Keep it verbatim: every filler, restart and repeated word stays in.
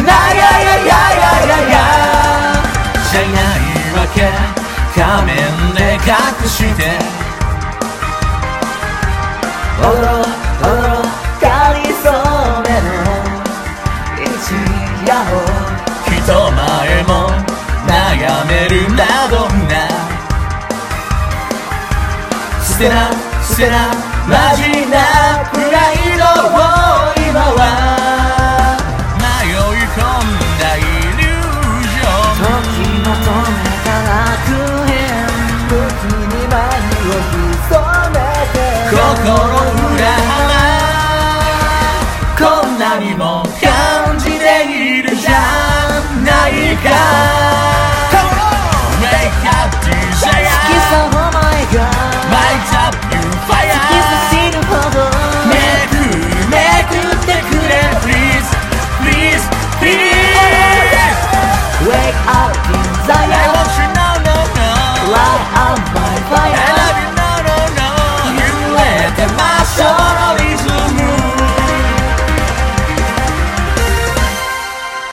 なややややややじゃいないわけ仮面で隠しておどろおどろかりそめの一夜を人前も眺めるマドンナ捨てな捨てなマジなプライドを